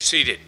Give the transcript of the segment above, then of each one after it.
seated.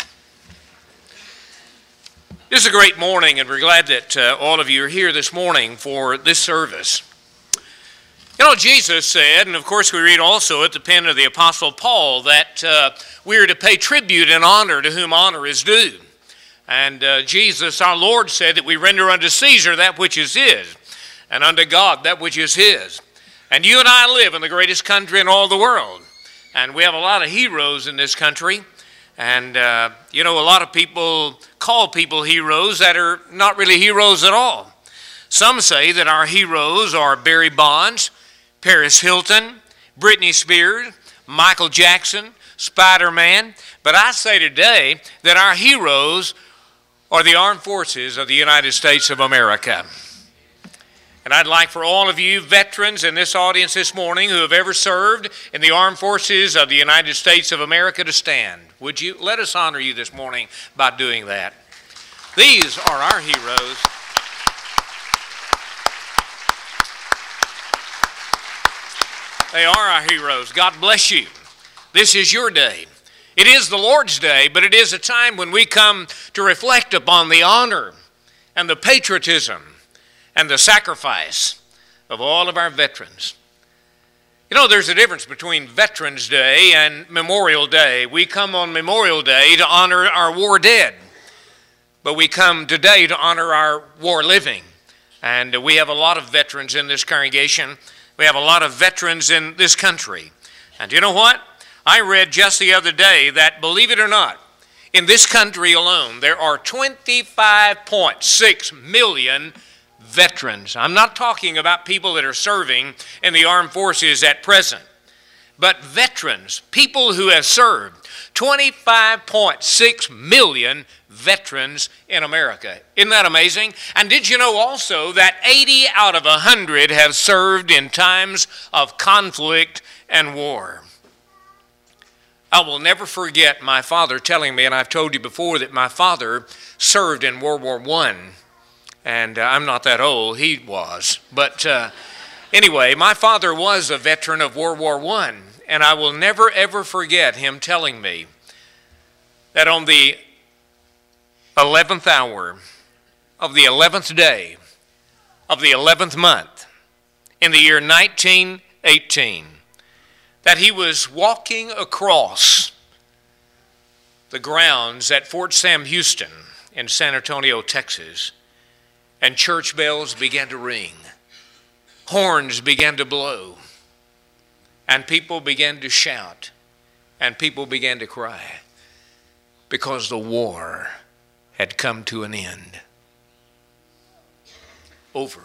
This is a great morning, and we're glad that all of you are here this morning for this service. You know, Jesus said, and of course we read also at the pen of the Apostle Paul, that we are to pay tribute and honor to whom honor is due. And Jesus, our Lord, said that we render unto Caesar that which is his, and unto God that which is his. And you and I live in the greatest country in all the world. And we have a lot of heroes in this country. And, you know, a lot of people call people heroes that are not really heroes at all. Some say that our heroes are Barry Bonds, Paris Hilton, Britney Spears, Michael Jackson, Spider-Man. But I say today that our heroes are the armed forces of the United States of America. And I'd like for all of you veterans in this audience this morning who have ever served in the armed forces of the United States of America to stand. Would you? Let us honor you this morning by doing that. These are our heroes. They are our heroes. God bless you. This is your day. It is the Lord's day, but it is a time when we come to reflect upon the honor and the patriotism and the sacrifice of all of our veterans. You know, there's a difference between Veterans Day and Memorial Day. We come on Memorial Day to honor our war dead, but we come today to honor our war living. And we have a lot of veterans in this congregation. We have a lot of veterans in this country. And you know what? I read just the other day that, believe it or not, in this country alone, there are 25.6 million veterans. I'm not talking about people that are serving in the armed forces at present, but veterans, people who have served. 25.6 million veterans in America. Isn't that amazing? And did you know also that 80 out of 100 have served in times of conflict and war? I will never forget my father telling me, and I've told you before that my father served in World War I. And I'm not that old, he was. But anyway, my father was a veteran of World War I. And I will never, ever forget him telling me that on the 11th hour of the 11th day of the 11th month in the year 1918, that he was walking across the grounds at Fort Sam Houston in San Antonio, Texas, and church bells began to ring, horns began to blow, and people began to shout, and people began to cry, because the war had come to an end. Over.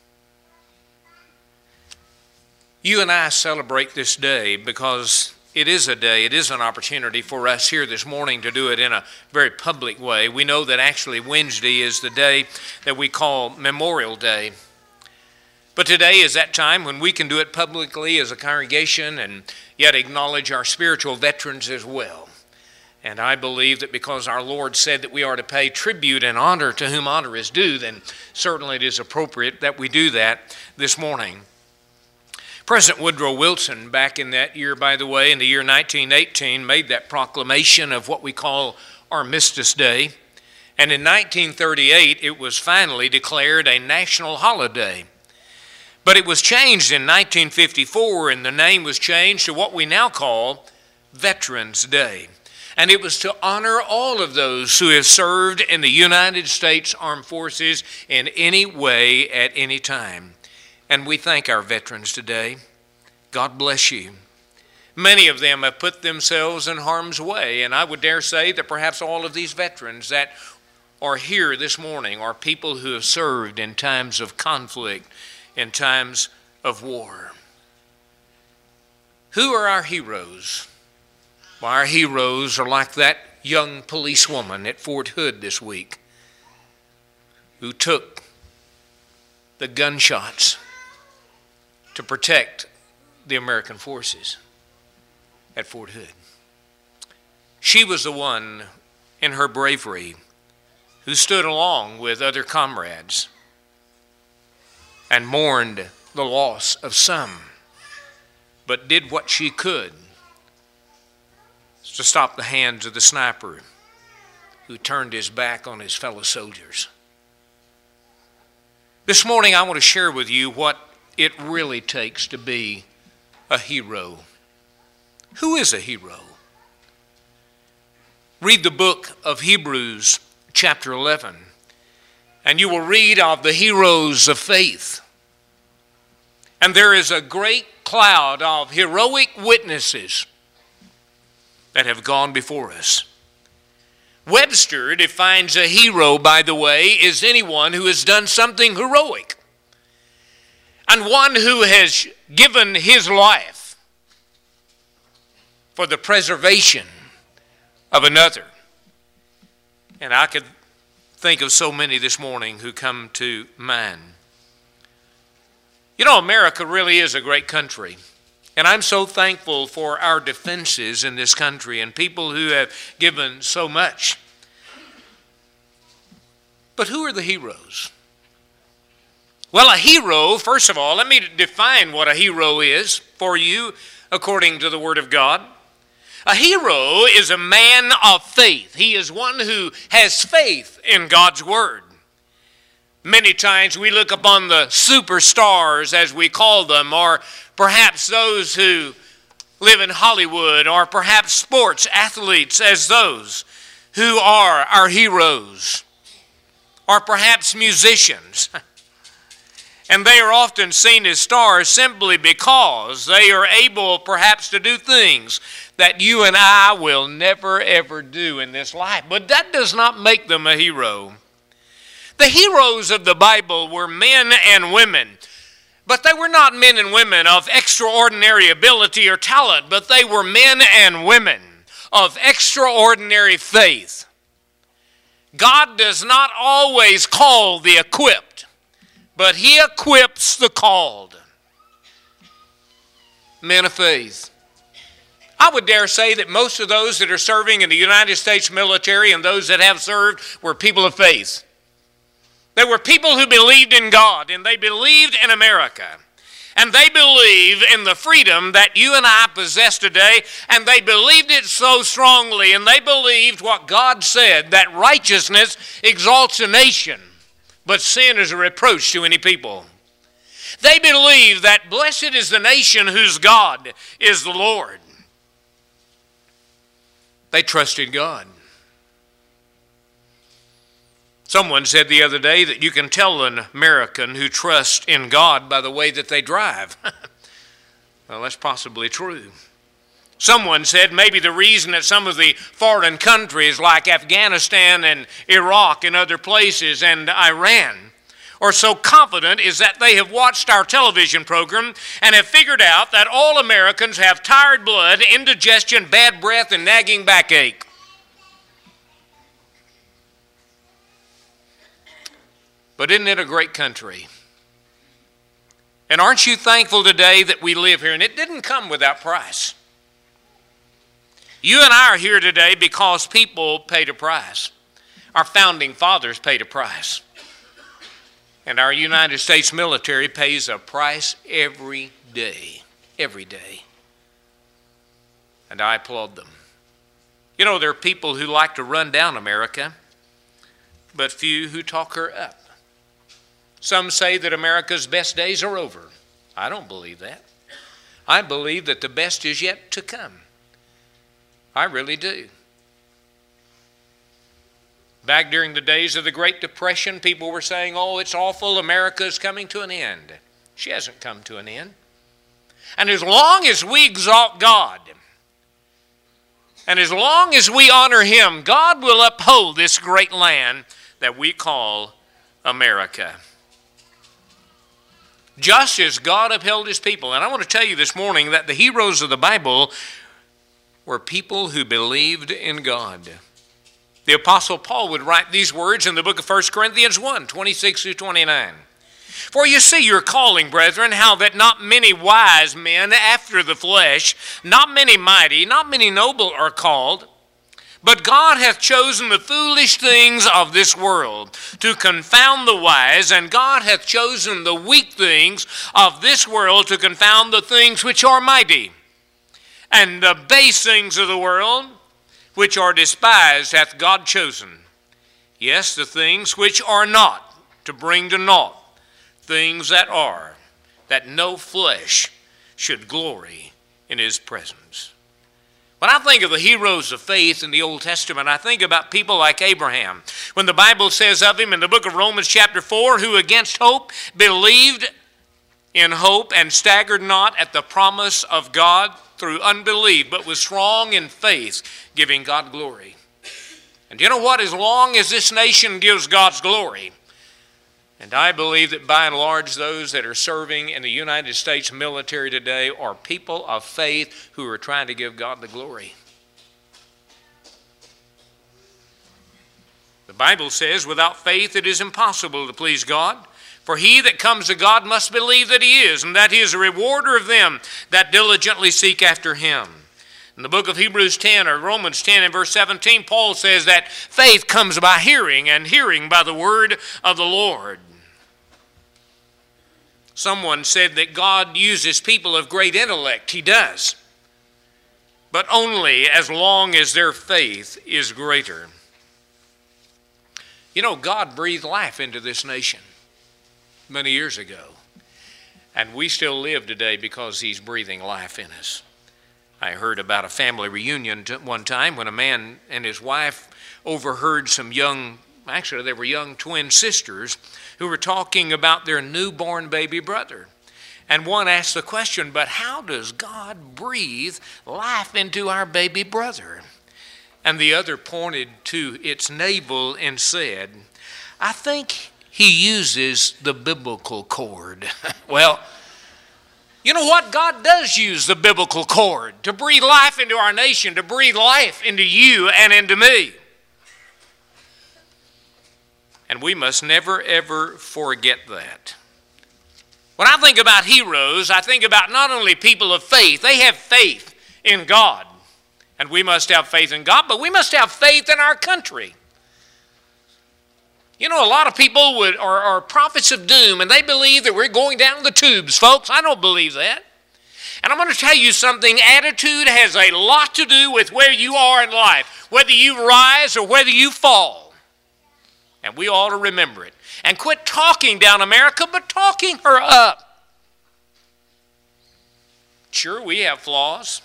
You and I celebrate this day because it is a day, it is an opportunity for us here this morning to do it in a very public way. We know that actually Wednesday is the day that we call Memorial Day. But today is that time when we can do it publicly as a congregation and yet acknowledge our spiritual veterans as well. And I believe that because our Lord said that we are to pay tribute and honor to whom honor is due, then certainly it is appropriate that we do that this morning. President Woodrow Wilson, back in that year, by the way, in the year 1918, made that proclamation of what we call Armistice Day. And in 1938, it was finally declared a national holiday. But it was changed in 1954, and the name was changed to what we now call Veterans Day. And it was to honor all of those who have served in the United States Armed Forces in any way at any time. And we thank our veterans today. God bless you. Many of them have put themselves in harm's way, and I would dare say that perhaps all of these veterans that are here this morning are people who have served in times of conflict, in times of war. Who are our heroes? Well, our heroes are like that young policewoman at Fort Hood this week who took the gunshots to protect the American forces at Fort Hood. She was the one in her bravery who stood along with other comrades and mourned the loss of some, but did what she could to stop the hands of the sniper who turned his back on his fellow soldiers. This morning I want to share with you what it really takes to be a hero. Who is a hero? Read the book of Hebrews chapter 11, and you will read of the heroes of faith. And there is a great cloud of heroic witnesses that have gone before us. Webster defines a hero, by the way, as anyone who has done something heroic and one who has given his life for the preservation of another. And I could think of so many this morning who come to mind. You know, America really is a great country. And I'm so thankful for our defenses in this country and people who have given so much. But who are the heroes? Well, a hero, first of all, let me define what a hero is for you according to the Word of God. A hero is a man of faith. He is one who has faith in God's Word. Many times we look upon the superstars, as we call them, or perhaps those who live in Hollywood, or perhaps sports athletes as those who are our heroes, or perhaps musicians. And they are often seen as stars simply because they are able perhaps to do things that you and I will never ever do in this life. But that does not make them a hero. The heroes of the Bible were men and women. But they were not men and women of extraordinary ability or talent, but they were men and women of extraordinary faith. God does not always call the equipped, but He equips the called. Men of faith. I would dare say that most of those that are serving in the United States military and those that have served were people of faith. They were people who believed in God, and they believed in America. And they believe in the freedom that you and I possess today, and they believed it so strongly, and they believed what God said, that righteousness exalts a nation, but sin is a reproach to any people. They believe that blessed is the nation whose God is the Lord. They trusted God. Someone said the other day that you can tell an American who trusts in God by the way that they drive. Well, that's possibly true. Someone said maybe the reason that some of the foreign countries like Afghanistan and Iraq and other places and Iran are so confident is that they have watched our television program and have figured out that all Americans have tired blood, indigestion, bad breath, and nagging backache. But isn't it a great country? And aren't you thankful today that we live here? And it didn't come without price. You and I are here today because people paid a price. Our founding fathers paid a price. And our United States military pays a price every day. Every day. And I applaud them. You know, there are people who like to run down America, but few who talk her up. Some say that America's best days are over. I don't believe that. I believe that the best is yet to come. I really do. Back during the days of the Great Depression, people were saying, oh, it's awful, America's coming to an end. She hasn't come to an end. And as long as we exalt God, and as long as we honor Him, God will uphold this great land that we call America. Just as God upheld His people. And I want to tell you this morning that the heroes of the Bible were people who believed in God. The Apostle Paul would write these words in the book of 1 Corinthians 1, 26 through 29. For you see your calling, brethren, how that not many wise men after the flesh, not many mighty, not many noble are called, but God hath chosen the foolish things of this world to confound the wise, and God hath chosen the weak things of this world to confound the things which are mighty, and the base things of the world, which are despised hath God chosen. Yes, the things which are not, to bring to naught things that are, that no flesh should glory in his presence. When I think of the heroes of faith in the Old Testament, I think about people like Abraham. When the Bible says of him in the book of Romans chapter 4, who against hope believed in hope and staggered not at the promise of God through unbelief, but was strong in faith, giving God glory. And you know what? As long as this nation gives God's glory, and I believe that by and large those that are serving in the United States military today are people of faith who are trying to give God the glory. The Bible says, without faith it is impossible to please God. For he that comes to God must believe that he is, and that he is a rewarder of them that diligently seek after him. In the book of Hebrews 10 or Romans 10 and verse 17, Paul says that faith comes by hearing, and hearing by the word of the Lord. Someone said that God uses people of great intellect. He does. But only as long as their faith is greater. You know, God breathed life into this nation many years ago. And we still live today because he's breathing life in us. I heard about a family reunion one time when a man and his wife overheard some young, actually they were young twin sisters, who were talking about their newborn baby brother. And one asked the question, but how does God breathe life into our baby brother? And the other pointed to its navel and said, I think he uses the biblical cord. Well, you know what? God does use the biblical cord to breathe life into our nation, to breathe life into you and into me. And we must never, ever forget that. When I think about heroes, I think about not only people of faith. They have faith in God. And we must have faith in God, but we must have faith in our country. You know, a lot of people are prophets of doom, and they believe that we're going down the tubes, folks. I don't believe that. And I'm going to tell you something. Attitude has a lot to do with where you are in life, whether you rise or whether you fall. And we ought to remember it. And quit talking down America, but talking her up. Sure, we have flaws,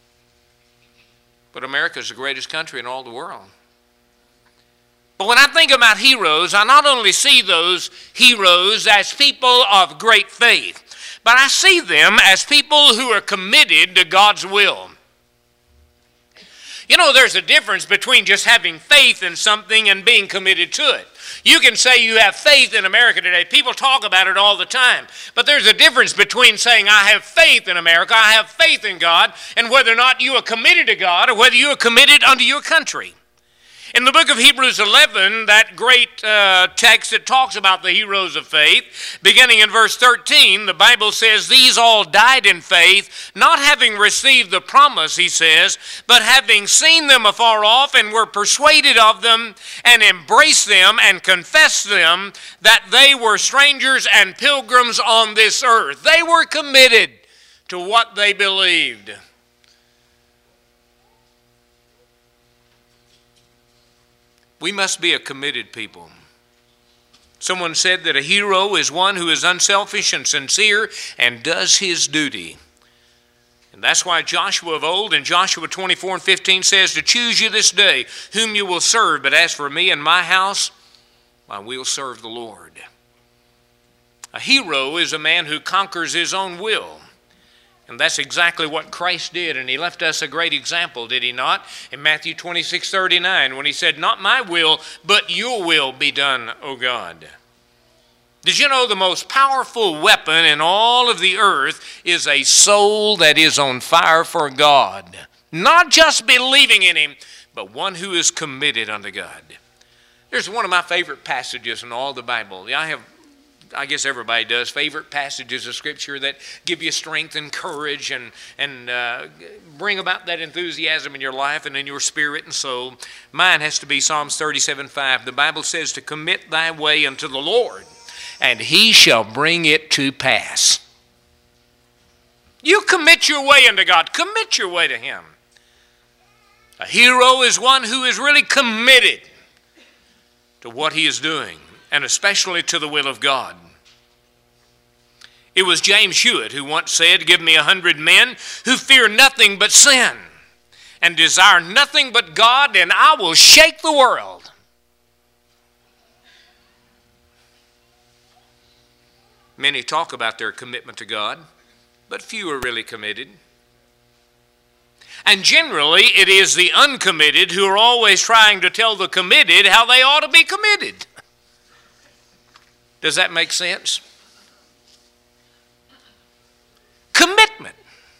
but America is the greatest country in all the world. But when I think about heroes, I not only see those heroes as people of great faith, but I see them as people who are committed to God's will. You know, there's a difference between just having faith in something and being committed to it. You can say you have faith in America today. People talk about it all the time. But there's a difference between saying I have faith in America, I have faith in God, and whether or not you are committed to God or whether you are committed unto your country. In the book of Hebrews 11, that great text that talks about the heroes of faith, beginning in verse 13, the Bible says, these all died in faith, not having received the promise, he says, but having seen them afar off and were persuaded of them and embraced them and confessed them that they were strangers and pilgrims on this earth. They were committed to what they believed. We must be a committed people. Someone said that a hero is one who is unselfish and sincere and does his duty. And that's why Joshua of old in Joshua 24 and 15 says, to choose you this day whom you will serve, but as for me and my house, I will serve the Lord. A hero is a man who conquers his own will. And that's exactly what Christ did, and he left us a great example, did he not? In Matthew 26:39, when he said, not my will, but your will be done, O God. Did you know the most powerful weapon in all of the earth is a soul that is on fire for God? Not just believing in him, but one who is committed unto God. There's one of my favorite passages in all the Bible. I guess everybody does, favorite passages of Scripture that give you strength and courage and bring about that enthusiasm in your life and in your spirit and soul. Mine has to be Psalms 37:5. The Bible says to commit thy way unto the Lord, and he shall bring it to pass. You commit your way unto God. Commit your way to him. A hero is one who is really committed to what he is doing, and especially to the will of God. It was James Hewitt who once said, "Give me 100 men who fear nothing but sin and desire nothing but God, and I will shake the world." Many talk about their commitment to God, but few are really committed. And generally, it is the uncommitted who are always trying to tell the committed how they ought to be committed. Does that make sense? Commitment.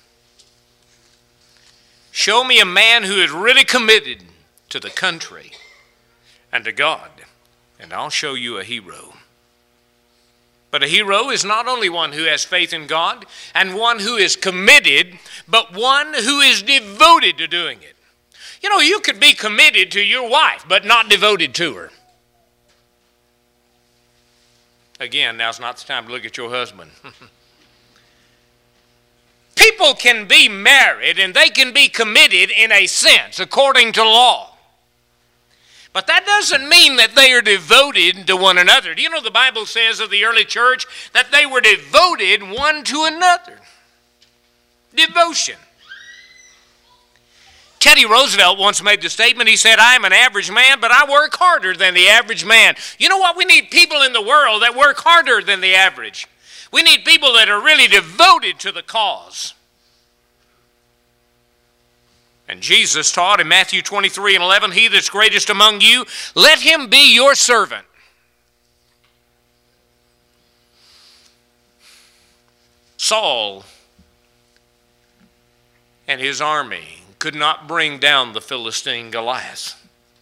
Show me a man who is really committed to the country and to God, and I'll show you a hero. But a hero is not only one who has faith in God and one who is committed, but one who is devoted to doing it. You know, you could be committed to your wife, but not devoted to her. Again, now's not the time to look at your husband. People can be married and they can be committed in a sense, according to law. But that doesn't mean that they are devoted to one another. Do you know the Bible says of the early church that they were devoted one to another? Devotion. Teddy Roosevelt once made the statement, he said, "I am an average man, but I work harder than the average man." You know what? We need people in the world that work harder than the average. We need people that are really devoted to the cause. And Jesus taught in Matthew 23:11, "He that's greatest among you, let him be your servant." Saul and his army could not bring down the Philistine Goliath.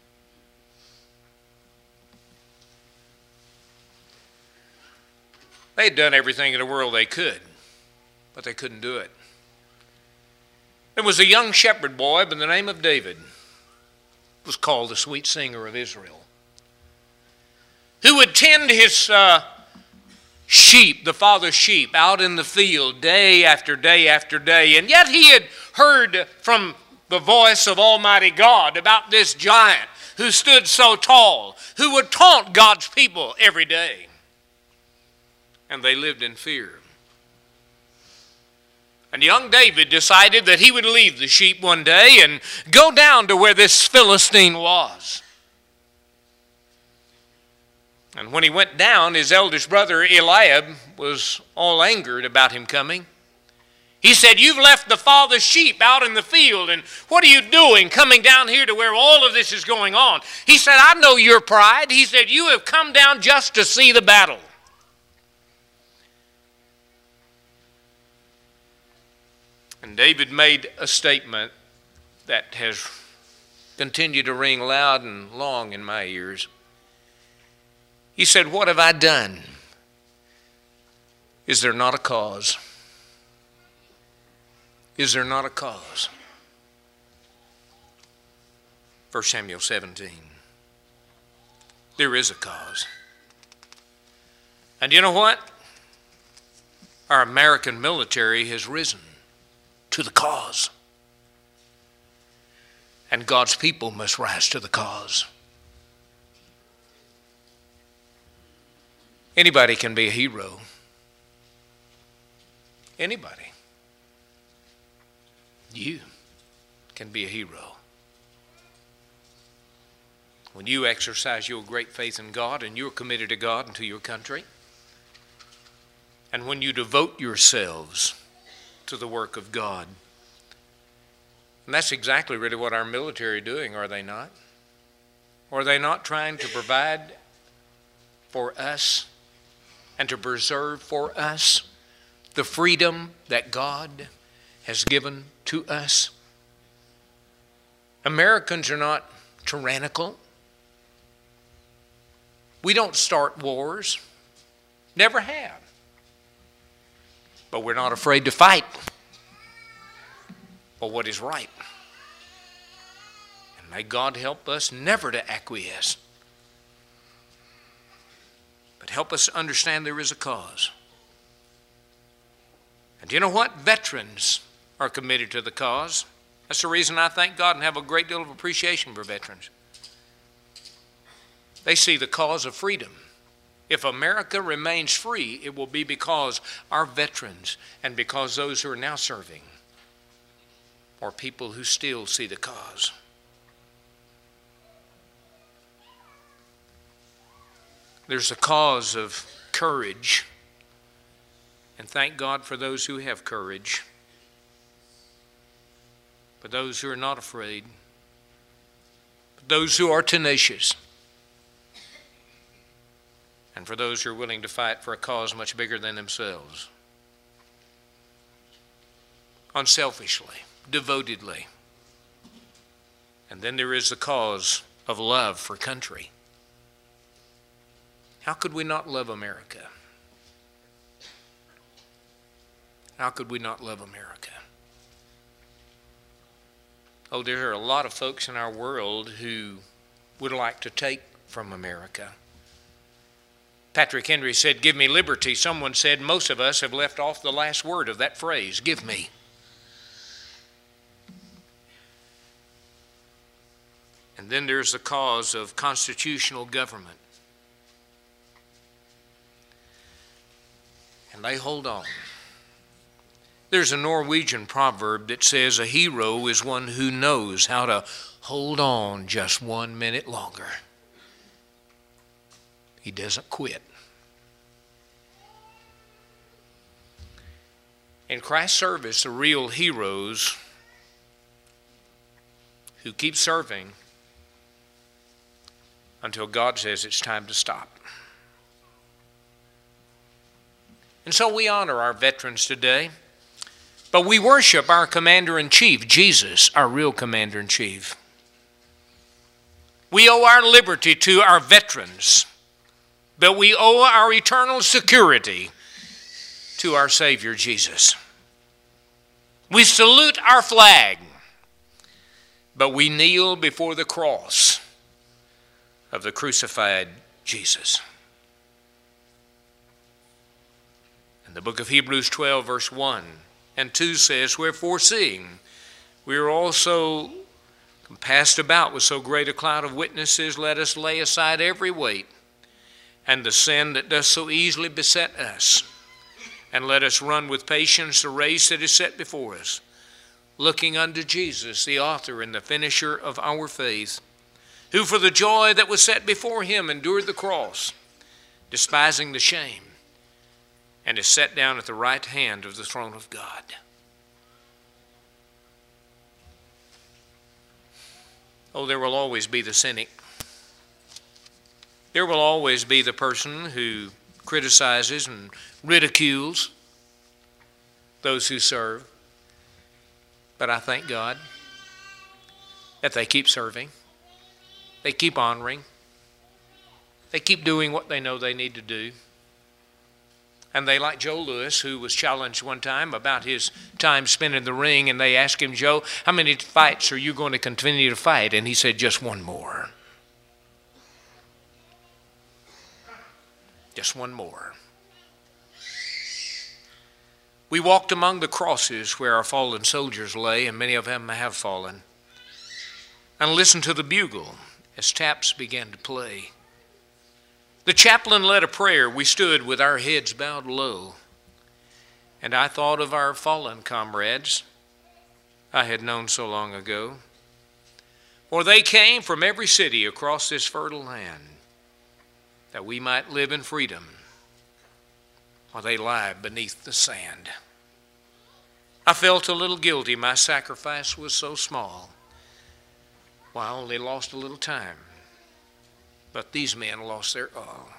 They had done everything in the world they could, but they couldn't do it. There was a young shepherd boy by the name of David, was called the sweet singer of Israel, who would tend his sheep, the father's sheep, out in the field day after day after day. And yet he had heard from the voice of Almighty God about this giant who stood so tall, who would taunt God's people every day. And they lived in fear. And young David decided that he would leave the sheep one day and go down to where this Philistine was. And when he went down, his eldest brother Eliab was all angered about him coming. He said, "You've left the father's sheep out in the field, and what are you doing coming down here to where all of this is going on?" He said, "I know your pride." He said, "You have come down just to see the battle." And David made a statement that has continued to ring loud and long in my ears. He said, "What have I done? Is there not a cause? Is there not a cause?" 1 Samuel 17. There is a cause. And you know what? Our American military has risen to the cause. And God's people must rise to the cause. Anybody can be a hero. Anybody. You can be a hero. When you exercise your great faith in God and you're committed to God and to your country, and when you devote yourselves to the work of God. And that's exactly really what our military are doing, are they not? Are they not trying to provide for us and to preserve for us the freedom that God has given to us? Americans are not tyrannical. We don't start wars. Never have. But we're not afraid to fight for what is right. And may God help us never to acquiesce, but help us understand there is a cause. And you know what? Veterans are committed to the cause, That's the reason I thank God and have a great deal of appreciation for veterans. They see the cause of freedom. If America remains free, it will be because our veterans and because those who are now serving are people who still see the cause. There's a cause of courage, and thank God for those who have courage. For those who are not afraid, for those who are tenacious, and for those who are willing to fight for a cause much bigger than themselves. Unselfishly, devotedly. And then there is the cause of love for country. How could we not love America? How could we not love America? Oh, there are a lot of folks in our world who would like to take from America. Patrick Henry said, "Give me liberty." Someone said, most of us have left off the last word of that phrase, "give me." And then there's the cause of constitutional government. And they hold on. There's a Norwegian proverb that says a hero is one who knows how to hold on just 1 minute longer. He doesn't quit. In Christ's service, the real heroes who keep serving until God says it's time to stop. And so we honor our veterans today, but we worship our Commander-in-Chief, Jesus, our real Commander-in-Chief. We owe our liberty to our veterans, but we owe our eternal security to our Savior, Jesus. We salute our flag, but we kneel before the cross of the crucified Jesus. And the book of Hebrews 12, verse 1 and 2 says, "Wherefore seeing we are also compassed about with so great a cloud of witnesses, let us lay aside every weight and the sin that does so easily beset us, and let us run with patience the race that is set before us, looking unto Jesus, the author and the finisher of our faith, who for the joy that was set before him endured the cross, despising the shame, and is set down at the right hand of the throne of God." Oh, there will always be the cynic. There will always be the person who criticizes and ridicules those who serve. But I thank God that they keep serving. They keep honoring. They keep doing what they know they need to do. And they, like Joe Louis, who was challenged one time about his time spent in the ring, and they asked him, "Joe, how many fights are you going to continue to fight?" And he said, "Just one more. Just one more." We walked among the crosses where our fallen soldiers lay, and many of them have fallen, and listened to the bugle as taps began to play. The chaplain led a prayer. We stood with our heads bowed low, and I thought of our fallen comrades I had known so long ago. For they came from every city across this fertile land, that we might live in freedom, while they lie beneath the sand. I felt a little guilty. My sacrifice was so small. Well, I only lost a little time, but these men lost their all.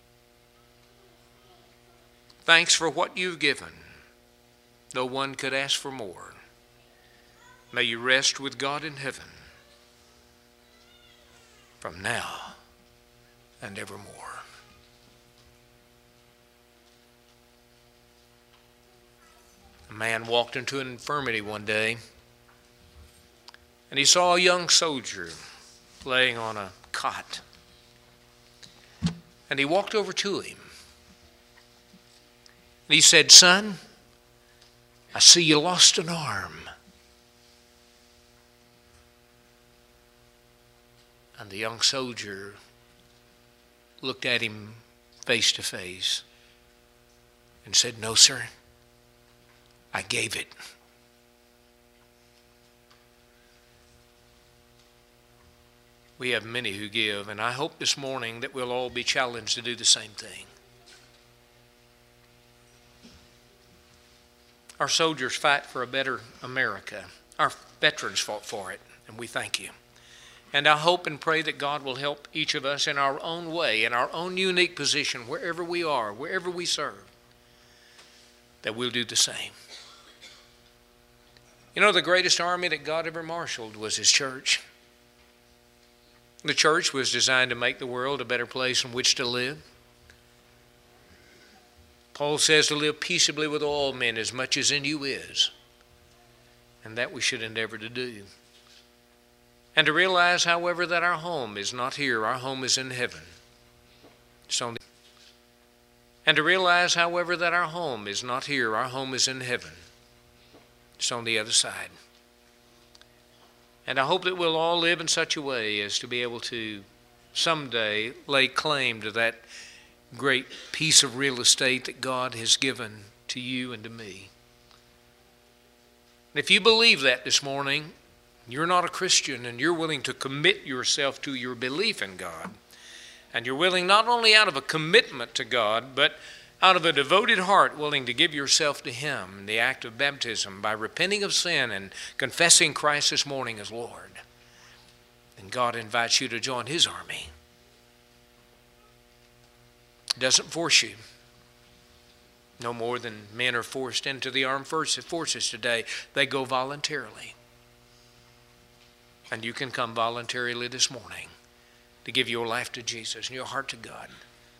Thanks for what you've given. No one could ask for more. May you rest with God in heaven from now and evermore. A man walked into an infirmity one day, and he saw a young soldier laying on a cot. And he walked over to him. And he said, "Son, I see you lost an arm. And the young soldier looked at him face to face and said, "No, sir, I gave it." We have many who give, and I hope this morning that we'll all be challenged to do the same thing. Our soldiers fight for a better America. Our veterans fought for it, and we thank you. And I hope and pray that God will help each of us in our own way, in our own unique position, wherever we are, wherever we serve, that we'll do the same. You know, the greatest army that God ever marshaled was His church. The church was designed to make the world a better place in which to live. Paul says to live peaceably with all men as much as in you is, and that we should endeavor to do. And to realize, however, that our home is not here, our home is in heaven. And to realize, however, that our home is not here, our home is in heaven. It's on the other side. And I hope that we'll all live in such a way as to be able to someday lay claim to that great piece of real estate that God has given to you and to me. And if you believe that this morning, you're not a Christian, and you're willing to commit yourself to your belief in God, and you're willing not only out of a commitment to God, but out of a devoted heart, willing to give yourself to Him in the act of baptism by repenting of sin and confessing Christ this morning as Lord, then God invites you to join His army. It doesn't force you. No more than men are forced into the armed forces today. They go voluntarily. And you can come voluntarily this morning to give your life to Jesus and your heart to God.